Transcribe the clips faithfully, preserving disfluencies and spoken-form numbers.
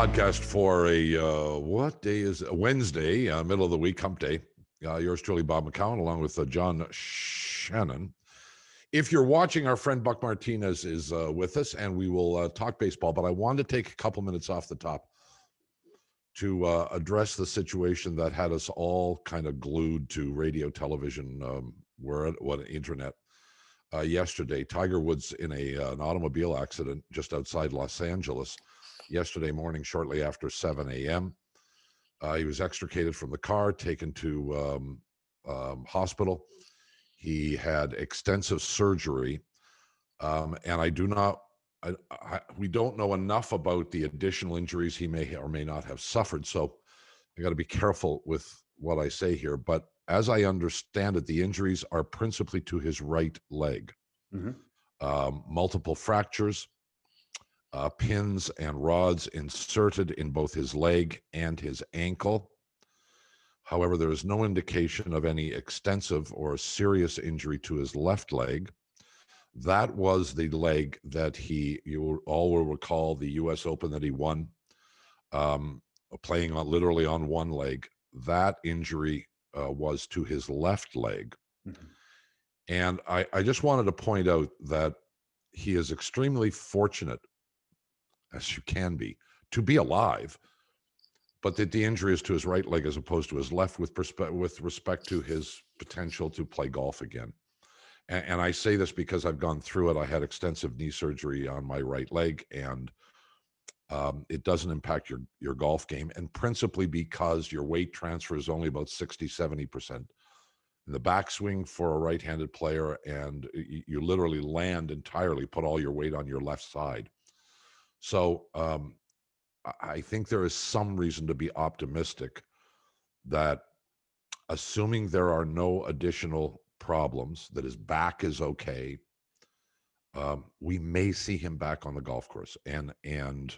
podcast for a, uh, what day is it? Wednesday, uh, middle of the week, hump day. Uh, yours truly, Bob McCown, along with uh, John Shannon. If you're watching, our friend Buck Martinez is uh, with us, and we will uh, talk baseball, but I wanted to take a couple minutes off the top to uh, address the situation that had us all kind of glued to radio, television, um, where what internet. Uh, yesterday, Tiger Woods in a uh, an automobile accident just outside Los Angeles yesterday morning, shortly after seven a.m. Uh, he was extricated from the car, taken to um, um, hospital. He had extensive surgery, um, and I do not. I, I, we don't know enough about the additional injuries he may or may not have suffered. So I got to be careful with what I say here. But as I understand it, the injuries are principally to his right leg. Mm-hmm. Um, multiple fractures, uh, pins and rods inserted in both his leg and his ankle. However, there is no indication of any extensive or serious injury to his left leg. That was the leg that he, you all will recall, the U S Open that he won, um, playing on literally on one leg. That injury uh, was to his left leg. Mm-hmm. And I, I just wanted to point out that he is extremely fortunate, as you can be, to be alive, but that the injury is to his right leg as opposed to his left with, perspe- with respect to his potential to play golf again. And, and I say this because I've gone through it. I had extensive knee surgery on my right leg, and um, it doesn't impact your, your golf game, and principally because your weight transfer is only about sixty, seventy percent. In the backswing for a right-handed player, and you, you literally land entirely, put all your weight on your left side. So um, I think there is some reason to be optimistic that, assuming there are no additional problems, that his back is okay, um, we may see him back on the golf course. And, and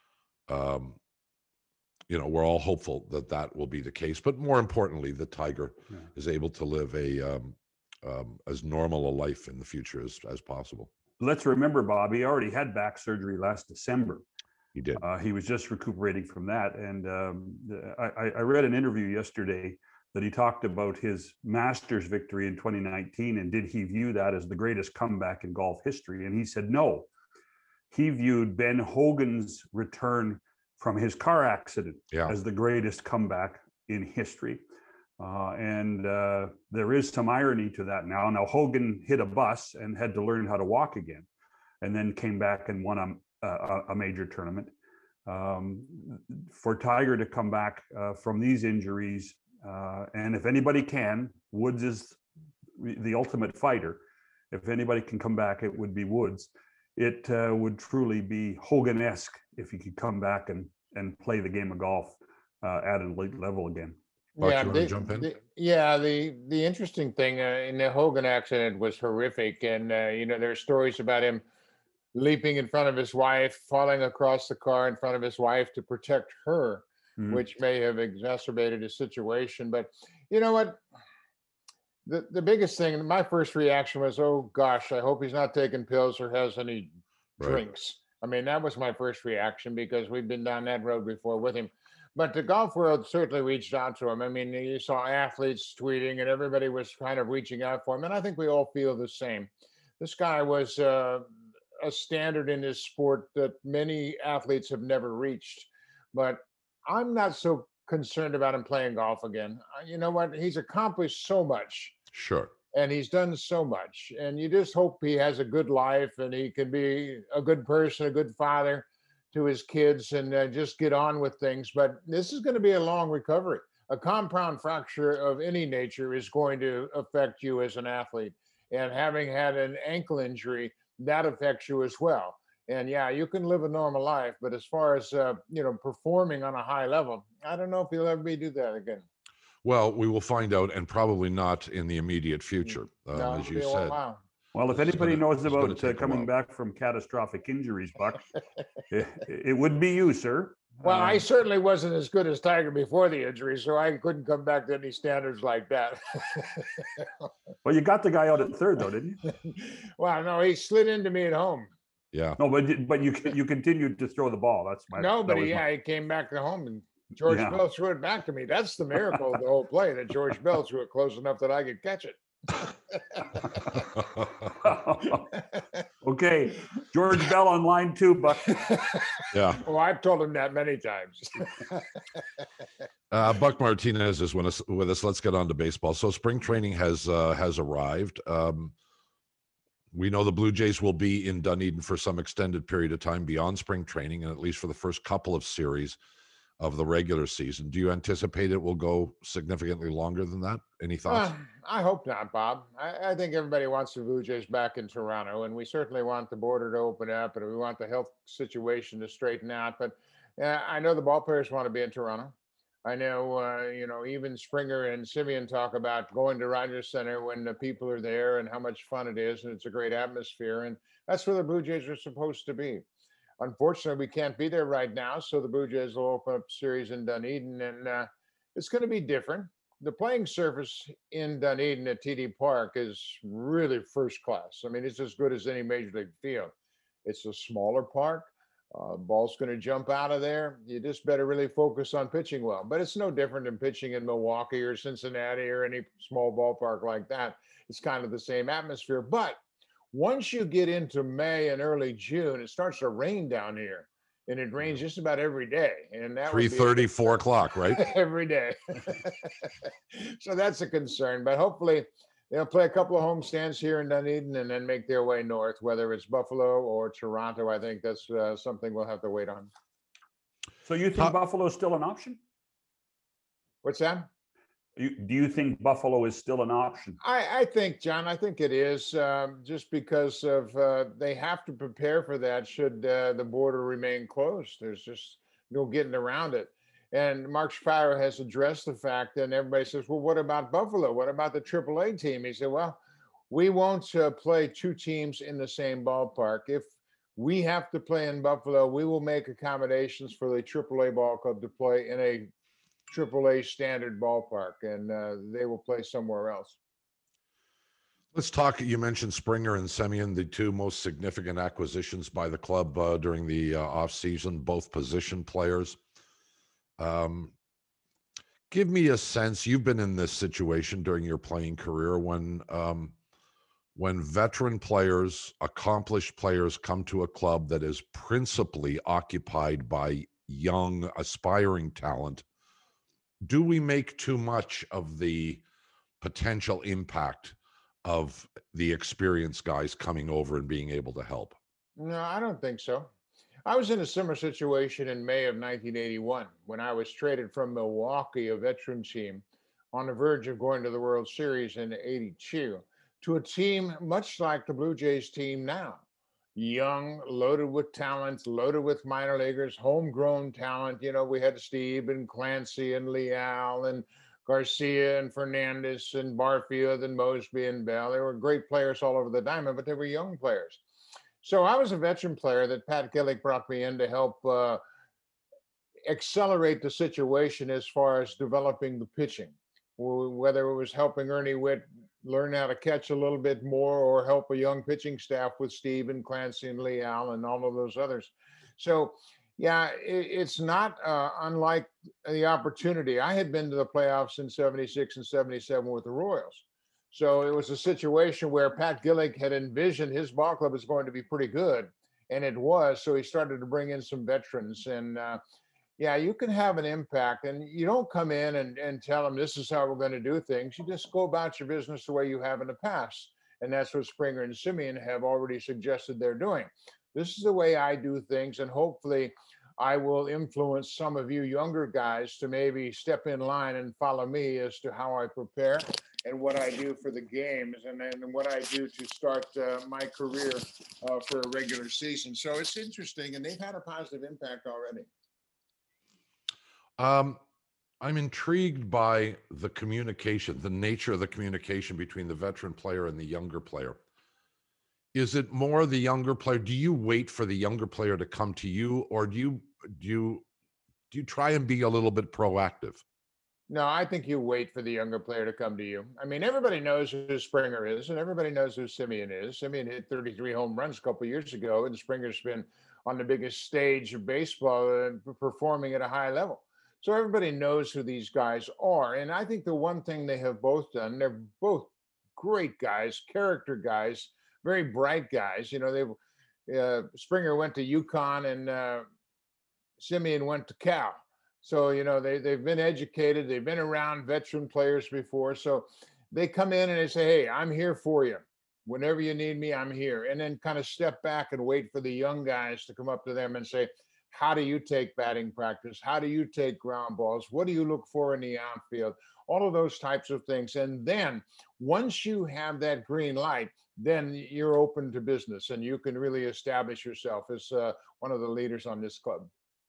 um, you know, we're all hopeful that that will be the case. But more importantly, that Tiger yeah. is able to live a um, um, as normal a life in the future as, as possible. Let's remember, Bob, he already had back surgery last December. He did. Uh, he was just recuperating from that. And um, I, I read an interview yesterday that he talked about his Masters victory in twenty nineteen, and did he view that as the greatest comeback in golf history? And he said no. He viewed Ben Hogan's return from his car accident yeah. as the greatest comeback in history. Uh, and uh, there is some irony to that now. Now, Hogan hit a bus and had to learn how to walk again, and then came back and won a, a, a major tournament. Um, for Tiger to come back uh, from these injuries, uh, and if anybody can, Woods is the ultimate fighter. If anybody can come back, it would be Woods. It uh, would truly be Hogan-esque if he could come back and, and play the game of golf uh, at an elite level again. Buck, yeah, you want the, to jump in? The, yeah, the the interesting thing uh, in the Hogan accident was horrific, and uh, you know, there are stories about him leaping in front of his wife, falling across the car in front of his wife to protect her, mm-hmm. which may have exacerbated his situation. But you know what? The the biggest thing, my first reaction was, oh gosh, I hope he's not taking pills or has any right. drinks. I mean, that was my first reaction, because we've been down that road before with him. But the golf world certainly reached out to him. I mean, you saw athletes tweeting, and everybody was kind of reaching out for him. And I think we all feel the same. This guy was uh, a standard in his sport that many athletes have never reached. But I'm not so concerned about him playing golf again. You know what? He's accomplished so much. Sure. And he's done so much. And you just hope he has a good life and he can be a good person, a good father to his kids, and uh, just get on with things. But this is going to be a long recovery. A compound fracture of any nature is going to affect you as an athlete. And having had an ankle injury, that affects you as well. And yeah, you can live a normal life, but as far as, uh, you know, performing on a high level, I don't know if he'll ever be do that again. Well, we will find out, and probably not in the immediate future, um, no, as you said. Wow. Well, if anybody gonna, knows about uh, coming back from catastrophic injuries, Buck, it, it would be you, sir. Well, uh, I certainly wasn't as good as Tiger before the injury, so I couldn't come back to any standards like that. Well, you got the guy out at third, though, didn't you? Well, no, he slid into me at home. Yeah. No, but you- but you you continued to throw the ball. That's my No, that but was he, my- yeah, he came back to home and George Yeah. Bell threw it back to me. That's the miracle of the whole play, that George Bell threw it close enough that I could catch it. Okay, George Bell on line two, Buck. Yeah. Well, I've told him that many times. Uh, Buck Martinez is with us, with us. Let's get on to baseball. So spring training has uh, has arrived. Um, we know the Blue Jays will be in Dunedin for some extended period of time beyond spring training, and at least for the first couple of series of the regular season. Do you anticipate it will go significantly longer than that? Any thoughts? Uh, I hope not, Bob. I, I think everybody wants the Blue Jays back in Toronto, and we certainly want the border to open up, and we want the health situation to straighten out. But uh, I know the ball players want to be in Toronto. I know, uh, you know, even Springer and Simeon talk about going to Rogers Center when the people are there and how much fun it is, and it's a great atmosphere, and that's where the Blue Jays are supposed to be. Unfortunately, we can't be there right now, so the Blue Jays will open up series in Dunedin, and uh, it's going to be different. The playing surface in Dunedin at T D Park is really first class. I mean, it's as good as any major league field. It's a smaller park. Uh, ball's going to jump out of there. You just better really focus on pitching well. But it's no different than pitching in Milwaukee or Cincinnati or any small ballpark like that. It's kind of the same atmosphere. But once you get into May and early June, it starts to rain down here, and it rains just about every day. And that would be Three thirty, four o'clock, right? every day. So that's a concern. But hopefully they'll play a couple of home stands here in Dunedin and then make their way north, whether it's Buffalo or Toronto. I think that's uh, something we'll have to wait on. So you think How- Buffalo is still an option? What's that? You, do you think Buffalo is still an option? I, I think, John, I think it is um, just because of uh, they have to prepare for that should uh, the border remain closed. There's just no getting around it. And Mark Shapiro has addressed the fact, and everybody says, well, what about Buffalo? What about the triple A team? He said, well, we won't uh, play two teams in the same ballpark. If we have to play in Buffalo, we will make accommodations for the triple A ball club to play in a triple A standard ballpark, and uh, they will play somewhere else. Let's talk. You mentioned Springer and Semien, the two most significant acquisitions by the club uh, during the uh, offseason, both position players. Um, give me a sense. You've been in this situation during your playing career when um, when veteran players, accomplished players come to a club that is principally occupied by young, aspiring talent. Do we make too much of the potential impact of the experienced guys coming over and being able to help? No, I don't think so. I was in a similar situation in May of nineteen eighty-one when I was traded from Milwaukee, a veteran team, on the verge of going to the World Series in eighty-two, to a team much like the Blue Jays team now. Young, loaded with talent, loaded with minor leaguers, homegrown talent. You know, we had Steve and Clancy and Leal and Garcia and Fernandez and Barfield and Mosby and Bell. They were great players all over the diamond, but they were young players. So I was a veteran player that Pat Gillick brought me in to help uh, accelerate the situation as far as developing the pitching, whether it was helping Ernie Witt learn how to catch a little bit more or help a young pitching staff with Steve and Clancy and Leal and all of those others. So, yeah, it, it's not uh, unlike the opportunity. I had been to the playoffs in seventy-six and seventy-seven with the Royals. So it was a situation where Pat Gillick had envisioned his ball club was going to be pretty good, and it was. So he started to bring in some veterans. And uh, yeah, you can have an impact, and you don't come in and, and tell them this is how we're going to do things. You just go about your business the way you have in the past. And that's what Springer and Simeon have already suggested they're doing. This is the way I do things, and hopefully I will influence some of you younger guys to maybe step in line and follow me as to how I prepare and what I do for the games, and then what I do to start uh, my career uh, for a regular season. So it's interesting, and they've had a positive impact already. Um, I'm intrigued by the communication, the nature of the communication between the veteran player and the younger player. Is it more the younger player? Do you wait for the younger player to come to you, or do you do you do you try and be a little bit proactive? No, I think you wait for the younger player to come to you. I mean, everybody knows who Springer is, and everybody knows who Simeon is. Simeon hit thirty-three home runs a couple years ago, and Springer's been on the biggest stage of baseball and performing at a high level. So everybody knows who these guys are. And I think the one thing they have both done, they're both great guys, character guys, very bright guys. You know, they uh, Springer went to UConn and uh, Simeon went to Cal. So, you know, they, they've been educated, they've been around veteran players before. So they come in and they say, hey, I'm here for you. Whenever you need me, I'm here. And then kind of step back and wait for the young guys to come up to them and say, how do you take batting practice? How do you take ground balls? What do you look for in the outfield? All of those types of things. And then once you have that green light, then you're open to business and you can really establish yourself as uh, one of the leaders on this club.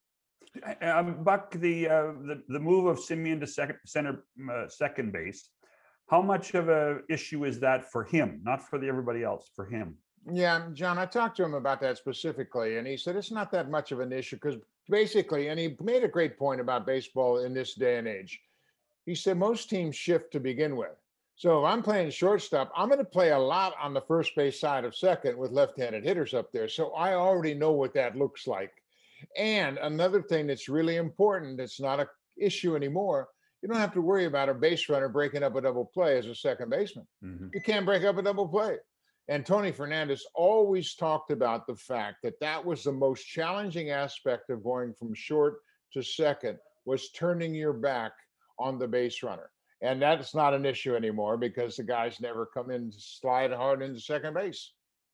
Um, Buck, the, uh, the the move of Simeon to second center, uh, second base, how much of a issue is that for him, not for the everybody else, for him? Yeah, John, I talked to him about that specifically, and he said it's not that much of an issue because basically, and he made a great point about baseball in this day and age. He said most teams shift to begin with. So if I'm playing shortstop, I'm going to play a lot on the first base side of second with left-handed hitters up there. So I already know what that looks like. And another thing that's really important, that's not an issue anymore, you don't have to worry about a base runner breaking up a double play as a second baseman. Mm-hmm. You can't break up a double play. And Tony Fernandez always talked about the fact that that was the most challenging aspect of going from short to second, was turning your back on the base runner. And that's not an issue anymore because the guys never come in to slide hard into second base.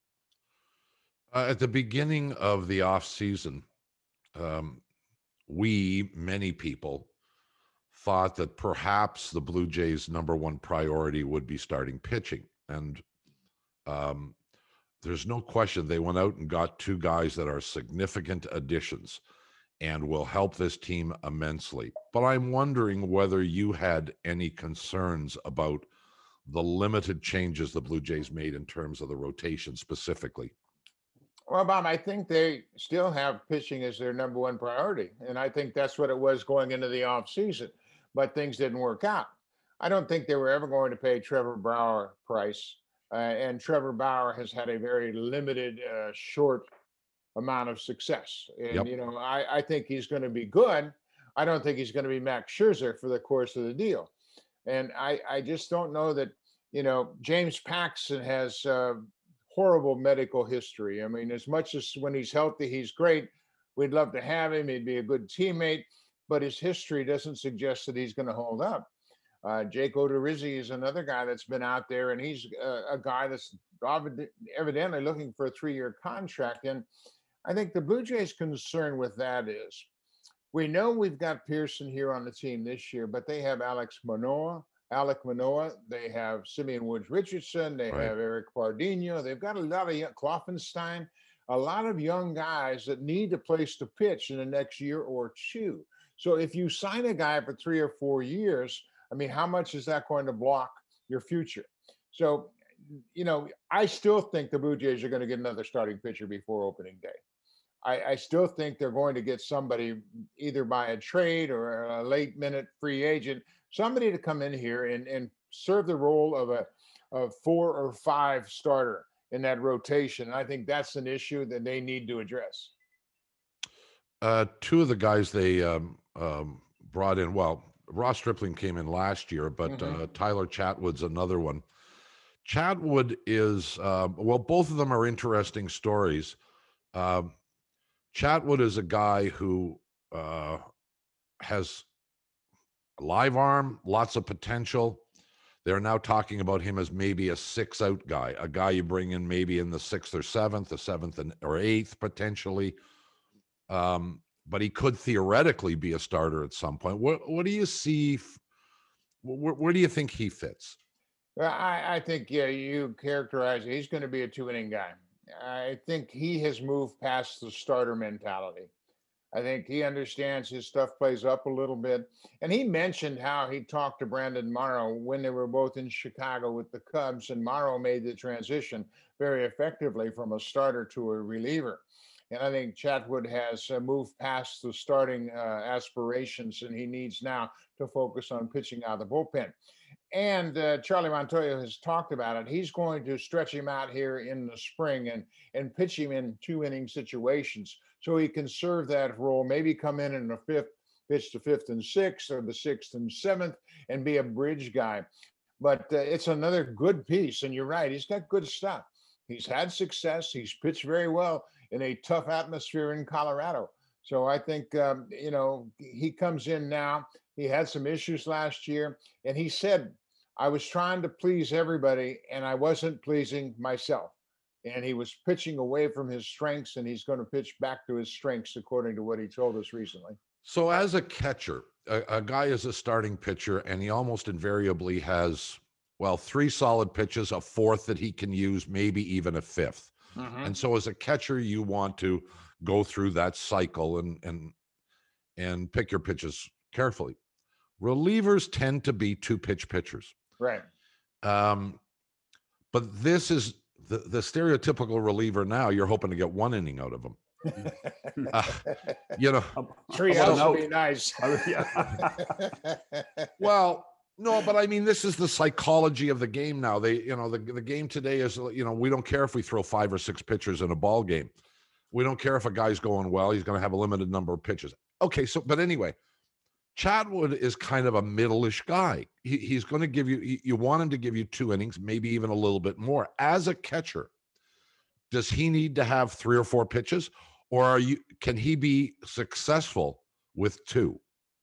Uh, at the beginning of the off season, um, we, many people, thought that perhaps the Blue Jays' number one priority would be starting pitching. And um, there's no question they went out and got two guys that are significant additions and will help this team immensely. But I'm wondering whether you had any concerns about the limited changes the Blue Jays made in terms of the rotation specifically. Well, Bob, I think they still have pitching as their number one priority. And I think that's what it was going into the offseason. But things didn't work out. I don't think they were ever going to pay Trevor Bauer price. Uh, and Trevor Bauer has had a very limited, uh, short amount of success. And, yep. you know, I, I think he's going to be good. I don't think he's going to be Max Scherzer for the course of the deal. And I, I just don't know that, you know, James Paxton has uh, horrible medical history. I mean, as much as when he's healthy, he's great. We'd love to have him. He'd be a good teammate. But his history doesn't suggest that he's going to hold up. Uh, Jake Odorizzi is another guy that's been out there, and he's a, a guy that's evidently looking for a three-year contract. And I think the Blue Jays' concern with that is, we know we've got Pearson here on the team this year, but they have Alex Manoah, Alek Manoah. They have Simeon Woods Richardson. They right. have Eric Pardinho. They've got a lot of young, Kloffenstein, a lot of young guys that need a place to pitch in the next year or two. So if you sign a guy for three or four years, I mean, how much is that going to block your future? So, you know, I still think the Blue Jays are going to get another starting pitcher before opening day. I, I still think they're going to get somebody either by a trade or a late minute free agent, somebody to come in here and, and serve the role of a, a four or five starter in that rotation. And I think that's an issue that they need to address. Uh, two of the guys they um, um, brought in, well, Ross Stripling came in last year, but mm-hmm. uh, Tyler Chatwood's another one. Chatwood is, um, well, both of them are interesting stories. Um, Chatwood is a guy who uh, has a live arm, lots of potential. They're now talking about him as maybe a six-out guy, a guy you bring in maybe in the sixth or seventh, the seventh and or eighth potentially. Um, but he could theoretically be a starter at some point. What what do you see? Where, where do you think he fits? Well, I, I think yeah, you characterize it. He's going to be a two-inning guy. I think he has moved past the starter mentality. I think he understands his stuff plays up a little bit. And he mentioned how he talked to Brandon Morrow when they were both in Chicago with the Cubs, and Morrow made the transition very effectively from a starter to a reliever. And I think Chatwood has uh, moved past the starting uh, aspirations, and he needs now to focus on pitching out of the bullpen. And uh, Charlie Montoya has talked about it. He's going to stretch him out here in the spring and and pitch him in two inning situations so he can serve that role. Maybe come in in the fifth, pitch the fifth and sixth, or the sixth and seventh, and be a bridge guy. But uh, it's another good piece. And you're right, he's got good stuff. He's had success. He's pitched very well in a tough atmosphere in Colorado. So I think, um, you know, he comes in now. He had some issues last year, and he said, I was trying to please everybody and I wasn't pleasing myself. And he was pitching away from his strengths, and he's going to pitch back to his strengths, according to what he told us recently. So as a catcher, a, a guy is a starting pitcher, and he almost invariably has, well, three solid pitches, a fourth that he can use, maybe even a fifth. Mm-hmm. And so as a catcher, you want to go through that cycle and and and pick your pitches carefully. Relievers tend to be two pitch pitchers. Right. Um, but this is the, the stereotypical reliever now. You're hoping to get one inning out of him. Uh, you know, Three How outs about would an be nice. out? Yeah. well, no, but I mean, this is the psychology of the game now. They, you know, the, the game today is, you know, we don't care if we throw five or six pitchers in a ball game. We don't care if a guy's going well. He's going to have a limited number of pitches. Okay, so, but anyway, Chatwood is kind of a middle-ish guy. He, he's going to give you, you, you want him to give you two innings, maybe even a little bit more. As a catcher, does he need to have three or four pitches, or are you, can he be successful with two?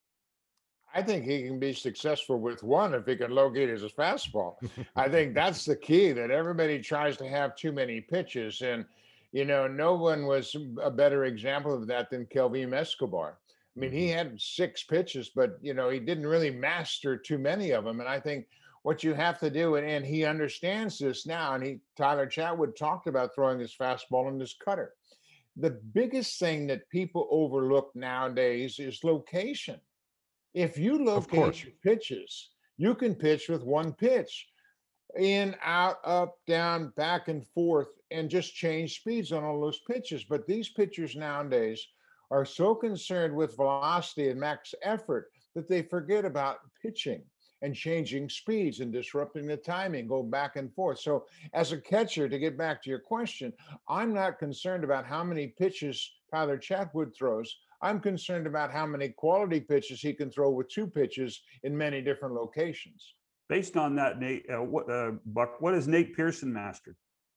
I think he can be successful with one if he can locate his fastball. I think that's the key, that everybody tries to have too many pitches. And, you know, no one was a better example of that than Kelvin Escobar. I mean, he had six pitches, but, you know, he didn't really master too many of them. And I think what you have to do, and, and he understands this now, and he, Tyler Chatwood talked about throwing his fastball and his cutter. The biggest thing that people overlook nowadays is location. If you locate your pitches, you can pitch with one pitch, in, out, up, down, back and forth, and just change speeds on all those pitches. But these pitchers nowadays are so concerned with velocity and max effort that they forget about pitching and changing speeds and disrupting the timing, go back and forth. So as a catcher, to get back to your question, I'm not concerned about how many pitches Tyler Chatwood throws. I'm concerned about how many quality pitches he can throw with two pitches in many different locations. Based on that, Nate, uh, what, uh, Buck, what has Nate Pearson mastered?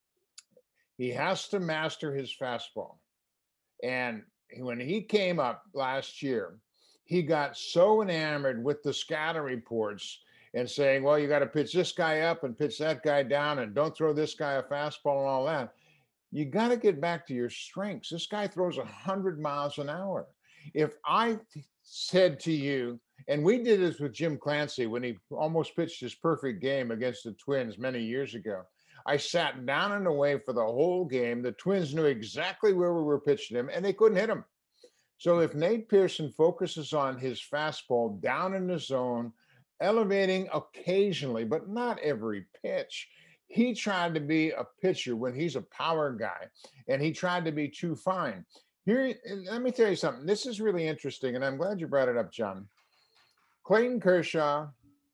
He has to master his fastball. And when he came up last year, he got so enamored with the scatter reports and saying, well, you got to pitch this guy up and pitch that guy down and don't throw this guy a fastball and all that. You got to get back to your strengths. This guy throws one hundred miles an hour. If I said to you, and we did this with Jim Clancy when he almost pitched his perfect game against the Twins many years ago. I sat down and away for the whole game. The Twins knew exactly where we were pitching him, and they couldn't hit him. So if Nate Pearson focuses on his fastball down in the zone, elevating occasionally, but not every pitch, he tried to be a pitcher when he's a power guy, and he tried to be too fine. Here, let me tell you something. This is really interesting, and I'm glad you brought it up, John. Clayton Kershaw,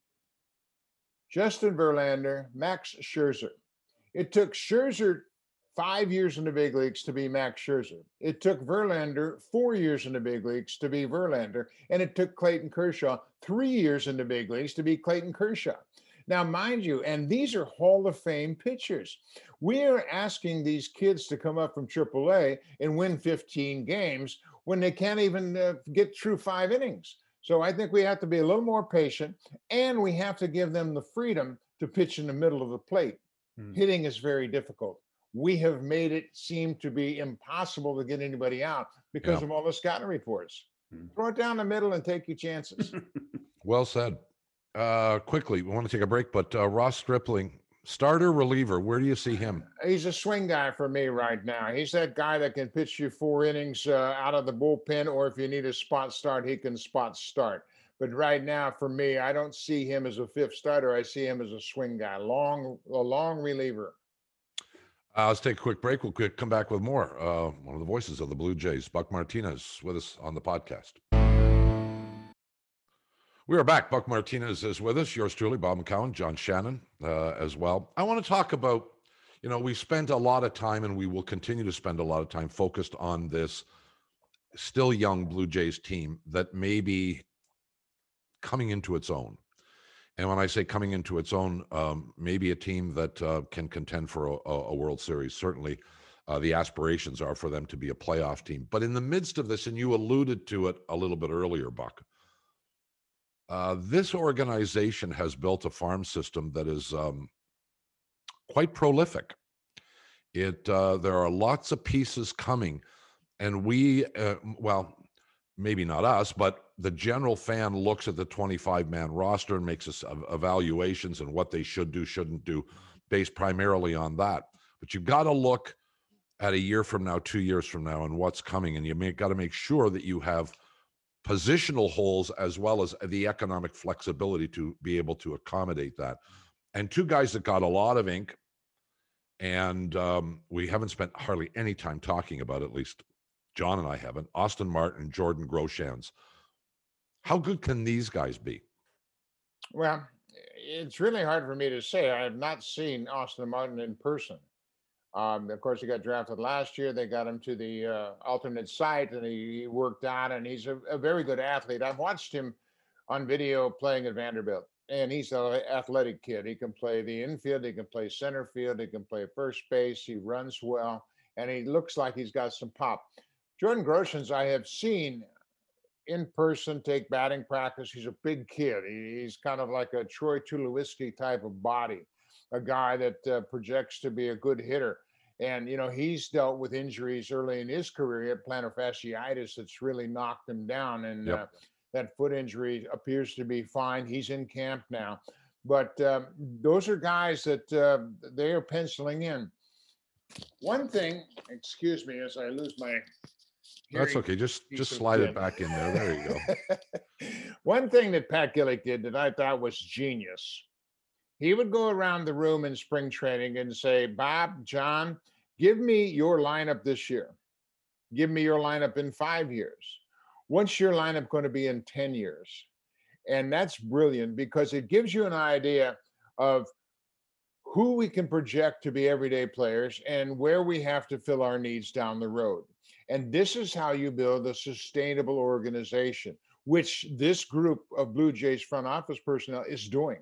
Justin Verlander, Max Scherzer. It took Scherzer five years in the big leagues to be Max Scherzer. It took Verlander four years in the big leagues to be Verlander. And it took Clayton Kershaw three years in the big leagues to be Clayton Kershaw. Now, mind you, and these are Hall of Fame pitchers. We are asking these kids to come up from triple A and win fifteen games when they can't even uh, get through five innings. So I think we have to be a little more patient, and we have to give them the freedom to pitch in the middle of the plate. Hmm. Hitting is very difficult. We have made it seem to be impossible to get anybody out because yeah. of all the scouting reports. Hmm. Throw it down the middle and take your chances. Well said. Uh, quickly, we want to take a break, but uh, Ross Stripling, starter, reliever, where do you see him? He's a swing guy for me right now. He's that guy that can pitch you four innings uh, out of the bullpen, or if you need a spot start, he can spot start. But right now, for me, I don't see him as a fifth starter. I see him as a swing guy, long, a long reliever. Uh, let's take a quick break. We'll quick come back with more. Uh, one of the voices of the Blue Jays, Buck Martinez, with us on the podcast. We are back. Buck Martinez is with us. Yours truly, Bob McCown, John Shannon uh, as well. I want to talk about, you know, we spent a lot of time and we will continue to spend a lot of time focused on this still young Blue Jays team that may be coming into its own. And when I say coming into its own, um, maybe a team that uh, can contend for a, a World Series. Certainly uh, the aspirations are for them to be a playoff team. But in the midst of this, and you alluded to it a little bit earlier, Buck, Uh, this organization has built a farm system that is um, quite prolific. It uh, there are lots of pieces coming, and we, uh, well, maybe not us, but the general fan looks at the twenty-five man roster and makes us evaluations and what they should do, shouldn't do, based primarily on that. But you've got to look at a year from now, two years from now, and what's coming, and you may got to make sure that you have positional holes as well as the economic flexibility to be able to accommodate that. And two guys that got a lot of ink, and um, we haven't spent hardly any time talking about, at least John and I haven't, Austin Martin and Jordan Groshans. How good can these guys be? Well, it's really hard for me to say. I have not seen Austin Martin in person. Um, of course, he got drafted last year. They got him to the uh, alternate site, and he, he worked out. And he's a, a very good athlete. I've watched him on video playing at Vanderbilt, and he's an athletic kid. He can play the infield, he can play center field, he can play first base. He runs well, and he looks like he's got some pop. Jordan Groshans, I have seen in person take batting practice. He's a big kid. He, he's kind of like a Troy Tulowitzki type of body, a guy that uh, projects to be a good hitter. And, you know, he's dealt with injuries early in his career. He had plantar fasciitis that's really knocked him down. And yep. uh, that foot injury appears to be fine. He's in camp now. But um, those are guys that uh, they are penciling in. One thing, excuse me, as I lose my That's okay. Just just slide it back in there. There you go. One thing that Pat Gillick did that I thought was genius. He would go around the room in spring training and say, Bob, John, give me your lineup this year. Give me your lineup in five years. What's your lineup going to be in ten years? And that's brilliant because it gives you an idea of who we can project to be everyday players and where we have to fill our needs down the road. And this is how you build a sustainable organization, which this group of Blue Jays front office personnel is doing.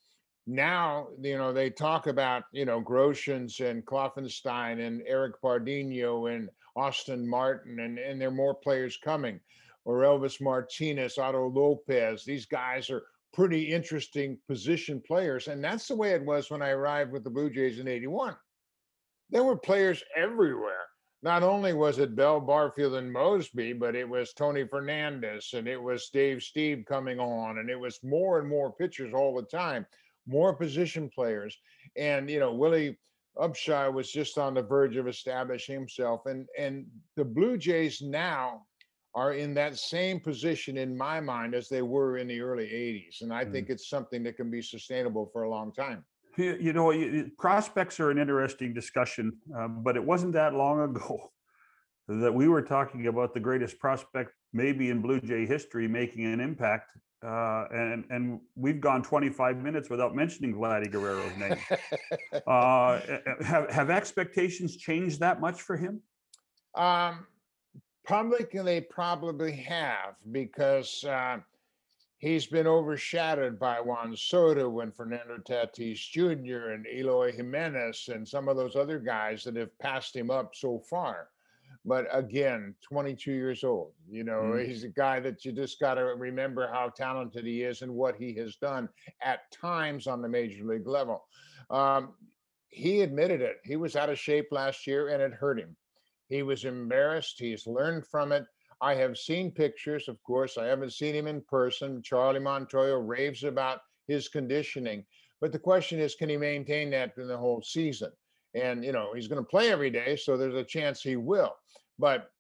Now, you know, they talk about, you know, Groshans and Kloffenstein and Eric Pardinho and Austin Martin, and, and there are more players coming, or Elvis Martinez, Otto Lopez. These guys are pretty interesting position players. And that's the way it was when I arrived with the Blue Jays in eighty-one. There were players everywhere. Not only was it Bell, Barfield, and Mosby, but it was Tony Fernandez, and it was Dave Steve coming on, and it was more and more pitchers all the time, more position players. And, you know, Willie Upshaw was just on the verge of establishing himself. And, and the Blue Jays now are in that same position in my mind as they were in the early eighties. And I mm. think it's something that can be sustainable for a long time. You know, prospects are an interesting discussion, um, but it wasn't that long ago that we were talking about the greatest prospect maybe in Blue Jay history making an impact. Uh, and, and we've gone twenty-five minutes without mentioning Vladdy Guerrero's name. uh, have, have expectations changed that much for him? Um, publicly, they probably have, because uh, he's been overshadowed by Juan Soto and Fernando Tatis Junior and Eloy Jimenez and some of those other guys that have passed him up so far. But again, twenty-two years old, you know, mm. he's a guy that you just got to remember how talented he is and what he has done at times on the major league level. Um, he admitted it. He was out of shape last year and it hurt him. He was embarrassed. He's learned from it. I have seen pictures, of course. I haven't seen him in person. Charlie Montoyo raves about his conditioning. But the question is, can he maintain that in the whole season? And, you know, he's going to play every day, so there's a chance he will. But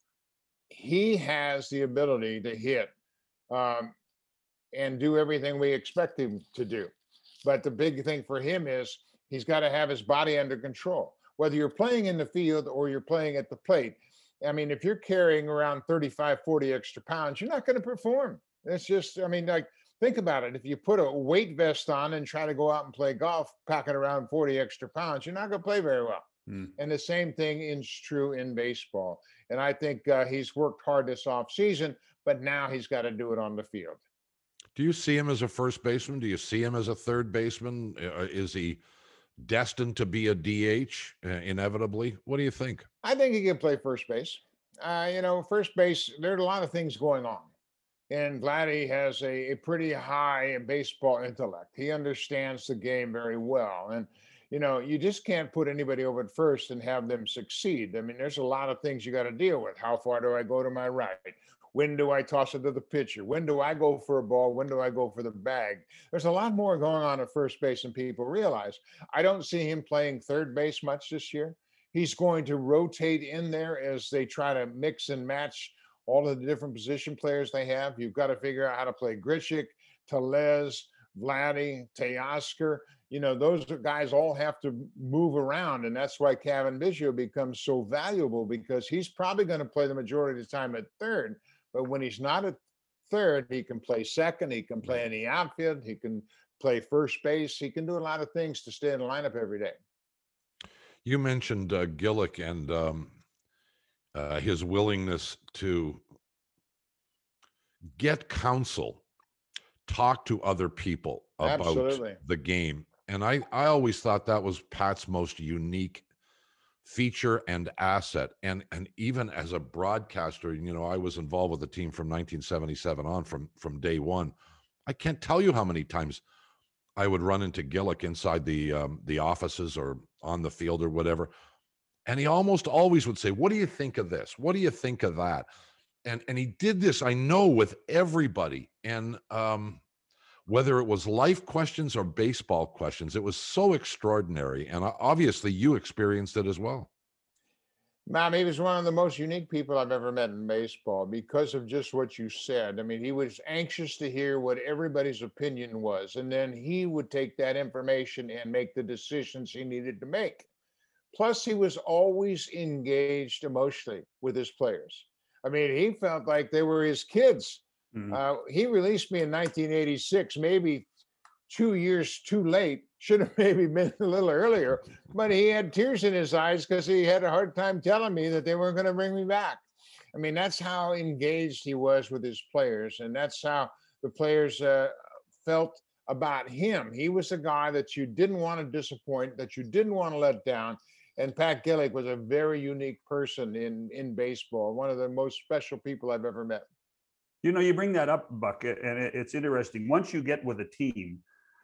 he has the ability to hit um, and do everything we expect him to do. But the big thing for him is he's got to have his body under control. whether you're playing in the field or you're playing at the plate. I mean, if you're carrying around thirty-five, forty extra pounds, you're not going to perform. It's just, I mean, like, think about it. If you put a weight vest on and try to go out and play golf, packing around forty extra pounds, you're not going to play very well. Mm. And the same thing is true in baseball. And I think uh, he's worked hard this offseason, but now he's got to do it on the field. Do you see him as a first baseman? Do you see him as a third baseman? Uh, is he destined to be a D H uh, inevitably? What do you think? I think he can play first base. Uh, you know, first base, there are a lot of things going on. And Vladdy has a, a pretty high baseball intellect. He understands the game very well. And, you know, you just can't put anybody over at first and have them succeed. I mean, there's a lot of things you got to deal with. How far do I go to my right? When do I toss it to the pitcher? When do I go for a ball? When do I go for the bag? There's a lot more going on at first base than people realize. I don't see him playing third base much this year. He's going to rotate in there as they try to mix and match all of the different position players they have. You've got to figure out how to play Grichuk, Tellez, Vladdy, Teoscar. You know, those guys all have to move around. And that's why Cavan Biggio becomes so valuable, because he's probably going to play the majority of the time at third. But when he's not at third, he can play second. He can play in the outfield. He can play first base. He can do a lot of things to stay in the lineup every day. You mentioned uh, Gillick and um, uh, his willingness to get counsel, talk to other people about Absolutely. the game. And I, I always thought that was Pat's most unique feature and asset. And and even as a broadcaster, you know, I was involved with the team from nineteen seventy-seven on, from from day one. I can't tell you how many times I would run into Gillick inside the um, the offices or on the field or whatever, and he almost always would say, "What do you think of this? What do you think of that?" And and he did this, I know, with everybody. And um, whether it was life questions or baseball questions, it was so extraordinary. And obviously, you experienced it as well. Mom, he was one of the most unique people I've ever met in baseball because of just what you said. I mean, he was anxious to hear what everybody's opinion was, and then he would take that information and make the decisions he needed to make. Plus, he was always engaged emotionally with his players. I mean, he felt like they were his kids. Mhm. Uh, he released me in nineteen eighty-six, maybe two years too late. Should have maybe been a little earlier, but he had tears in his eyes because he had a hard time telling me that they weren't going to bring me back. I mean, that's how engaged he was with his players, and that's how the players uh, felt about him. He was a guy that you didn't want to disappoint, that you didn't want to let down. And Pat Gillick was a very unique person in, in baseball, one of the most special people I've ever met. You know, you bring that up, Buck, and it's interesting. Once you get with a team,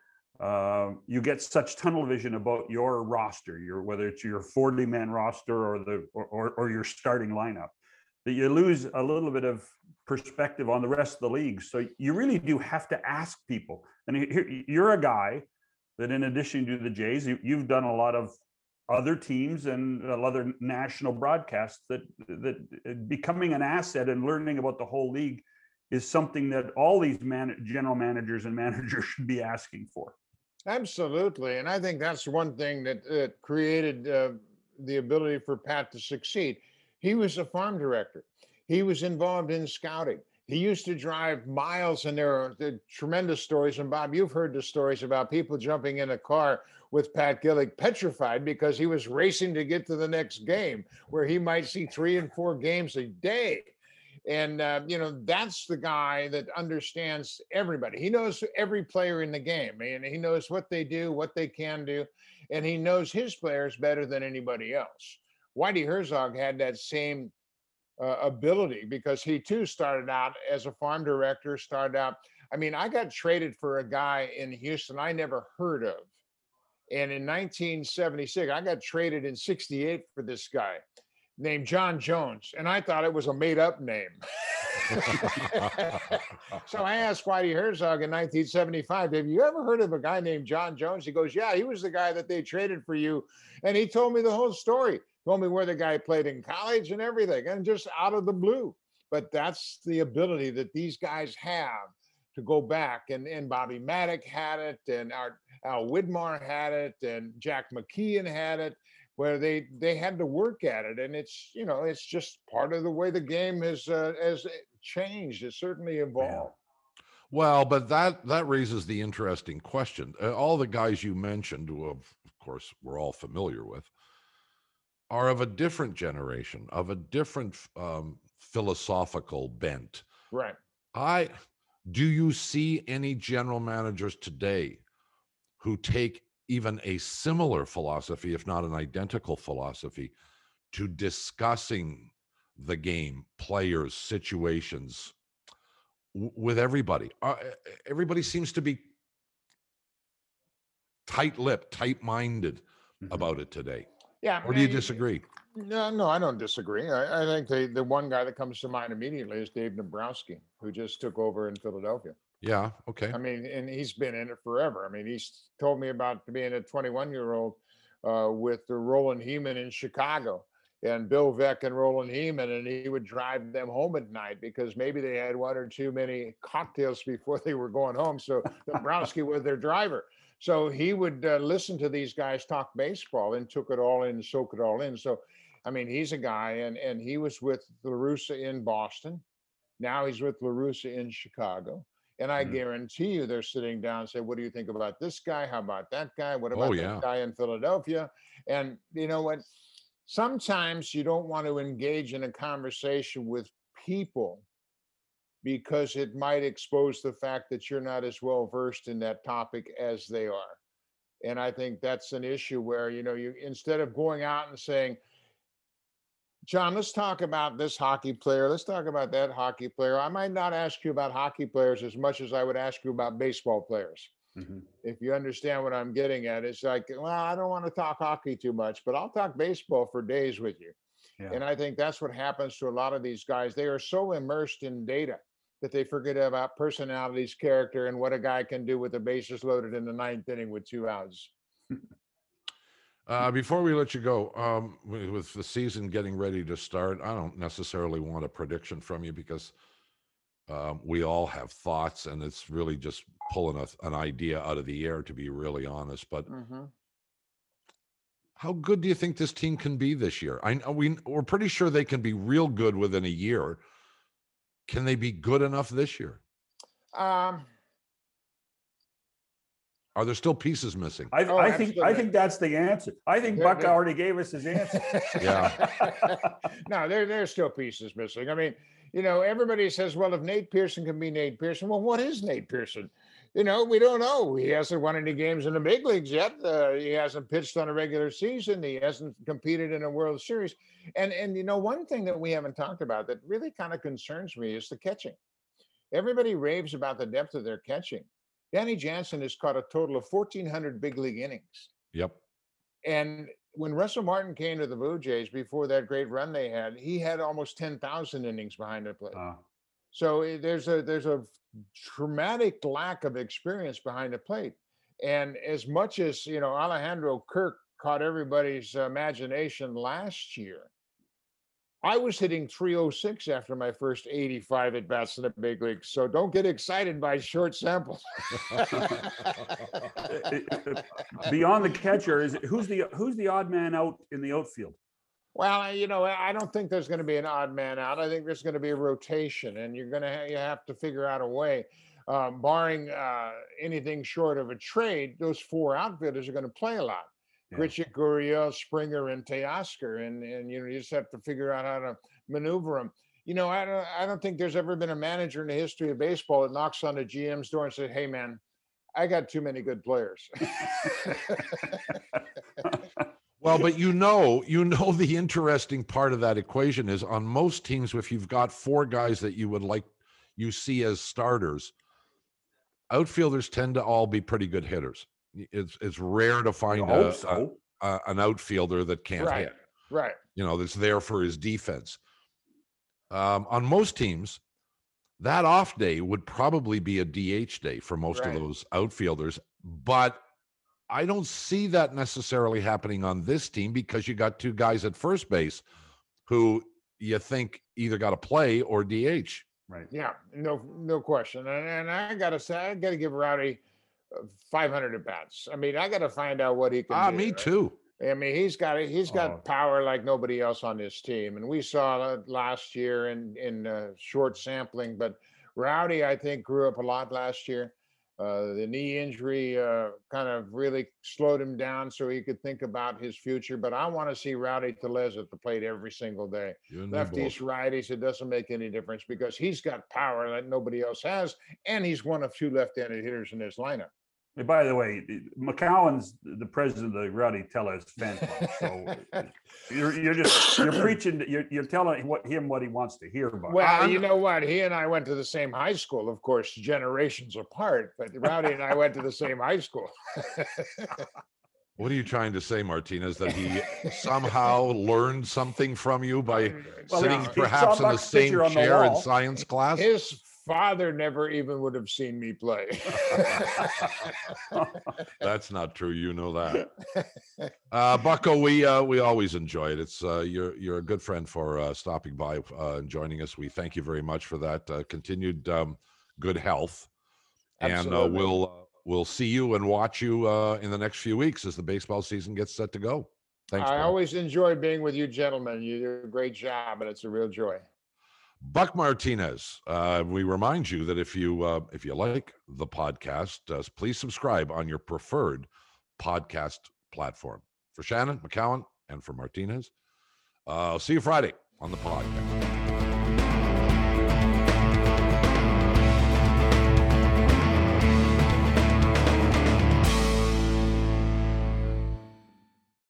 uh, you get such tunnel vision about your roster, your whether it's your forty-man roster or the or, or, or your starting lineup, that you lose a little bit of perspective on the rest of the league. So you really do have to ask people. And here, you're a guy that, in addition to the Jays, you, you've done a lot of other teams and other national broadcasts. That that becoming an asset and learning about the whole league is something that all these man, general managers and managers should be asking for. Absolutely. And I think that's one thing that uh, created uh, the ability for Pat to succeed. He was a farm director. He was involved in scouting. He used to drive miles, and there are, there are tremendous stories. And Bob, you've heard the stories about people jumping in a car with Pat Gillick petrified because he was racing to get to the next game, where he might see three and four games a day. And, uh, you know, that's the guy that understands everybody. He knows every player in the game, and he knows what they do, what they can do, and he knows his players better than anybody else. Whitey Herzog had that same uh, ability because he, too, started out as a farm director, started out. I mean, I got traded for a guy in Houston I never heard of. And in nineteen seventy-six, I got traded in sixty-eight for this guy named John Jones, and I thought it was a made-up name. So I asked Whitey Herzog in nineteen seventy-five, have you ever heard of a guy named John Jones? He goes, yeah, he was the guy that they traded for you. And he told me the whole story, told me where the guy played in college and everything, and just out of the blue. But that's the ability that these guys have to go back. And, and Bobby Maddock had it, and our, Al Widmar had it, and Jack McKeon had it. where they they had to work at it, and it's you know it's just part of the way the game has uh, has changed. It's certainly evolved. Well, but that that raises the interesting question. Uh, all the guys you mentioned, who of, of course we're all familiar with, are of a different generation, of a different um, philosophical bent. Right. I do you see any general managers today who take even a similar philosophy, if not an identical philosophy, to discussing the game, players, situations w- with everybody? Uh, everybody seems to be tight-lipped, tight-minded Mhm. about it today. Yeah. Or do you I- disagree? No, no, I don't disagree. I, I think the the one guy that comes to mind immediately is Dave Dombrowski, who just took over in Philadelphia. Yeah. Okay. I mean, and he's been in it forever. I mean, he's told me about being a twenty-one year old uh, with the Roland Heeman in Chicago and Bill Veeck and Roland Heeman, and he would drive them home at night because maybe they had one or too many cocktails before they were going home. So Dombrowski was their driver. So he would uh, listen to these guys talk baseball and took it all in, soak it all in. So, I mean, he's a guy, and and he was with La Russa in Boston. Now he's with La Russa in Chicago. And I Mhm. guarantee you they're sitting down and say, what do you think about this guy? How about that guy? What Oh, about yeah. that guy in Philadelphia? And you know what? Sometimes you don't want to engage in a conversation with people because it might expose the fact that you're not as well versed in that topic as they are. And I think that's an issue where, you know, you instead of going out and saying, John, let's talk about this hockey player. Let's talk about that hockey player. I might not ask you about hockey players as much as I would ask you about baseball players. Mhm. If you understand what I'm getting at, it's like, well, I don't want to talk hockey too much, but I'll talk baseball for days with you. Yeah. And I think that's what happens to a lot of these guys. They are so immersed in data that they forget about personalities, character, and what a guy can do with the bases loaded in the ninth inning with two outs. Uh, before we let you go, um, with, with the season getting ready to start, I don't necessarily want a prediction from you because um, we all have thoughts, and it's really just pulling a, an idea out of the air, to be really honest. But Mm-hmm. how good do you think this team can be this year? I know we we're pretty sure they can be real good within a year. Can they be good enough this year? Um, Are there still pieces missing? I, Oh, I think I absolutely. think that's the answer. I think There- Buck there- already gave us his answer. Yeah. No, there, there's still pieces missing. I mean, you know, everybody says, well, if Nate Pearson can be Nate Pearson, well, what is Nate Pearson? You know, we don't know. He hasn't won any games in the big leagues yet. Uh, he hasn't pitched on a regular season. He hasn't competed in a World Series. And and you know, one thing that we haven't talked about that really kind of concerns me is the catching. Everybody raves about the depth of their catching. Danny Jansen has caught a total of fourteen hundred big league innings. Yep. And when Russell Martin came to the Blue Jays before that great run they had, he had almost ten thousand innings behind the plate. Uh, So eh, there's a there's a dramatic lack of experience behind the plate. And as much as, you know, Alejandro Kirk caught everybody's imagination last year, I was hitting three oh six after my first eighty-five at bats in the big leagues. So don't get excited by short samples. beyond the catcher, is who's the who's the odd man out in the outfield? Well, I- you know, I don't think there's going to be an odd man out. I think there's going to be a rotation, and you're going to ha- you have to figure out a way, um, barring uh, anything short of a trade. Those four outfielders are going to play a lot. Yeah. Grichuk, Gurriel, Springer, and Teoscar, and and you know you just have to figure out how to maneuver them. You know, I don't I don't think there's ever been a manager in the history of baseball that knocks on the G M's door and says, "Hey, man, I got too many good players." Well, but you know, you know, the interesting part of that equation is on most teams, if you've got four guys that you would like you see as starters, outfielders tend to all be pretty good hitters. It's it's rare to I find hope a, so. a, a- an outfielder that can't Right. hit. Right. You know, that's there for his defense. Um, on most teams, that off day would probably be a D H day for most Right. of those outfielders, but I don't see that necessarily happening on this team because you got two guys at first base who you think either got to play or D H. Right. Yeah, no, no question. And, and I gotta say, I gotta give Rowdy uh, five hundred at bats. I mean, I gotta find out what he can Ah, do. me right? too. I mean, he's got he's got Oh. power like nobody else on this team, and we saw it last year in in uh, short sampling. But Rowdy, I think, grew up a lot last year. Uh, the knee injury uh, kind of really slowed him down, so he could think about his future. But I want to see Rowdy Tellez at the plate every single day. You and me Lefties, both. righties, it doesn't make any difference because he's got power that nobody else has, and he's one of two left-handed hitters in this lineup. Hey, by the way, McCowan's the president of the Rowdy Tellez fan club. So you're you're just you're preaching. You're you're telling what him what he wants to hear about. Well, I'm- you know what? He and I went to the same high school, of course, generations apart. But Rowdy and I went to the same high school. What are you trying to say, Martinez? That he somehow learned something from you by Well, sitting he- he perhaps saw in the Buck's same picture on the chair in wall. science class? His father never even would have seen me play. That's not true. You know that. Uh, Bucko, we uh, we always enjoy it. It's uh, you're you're a good friend for uh, stopping by uh, and joining us. We thank you very much for that. Uh, continued um, good health, and uh, Absolutely. we'll uh, we'll see you and watch you uh, in the next few weeks as the baseball season gets set to go. Thanks, I Buck. always enjoy being with you, gentlemen. You do a great job, and it's a real joy. Buck Martinez. Uh, we remind you that if you uh, if you like the podcast, uh, please subscribe on your preferred podcast platform. For Shannon, McCowan, and for Martinez, uh, I'll see you Friday on the podcast.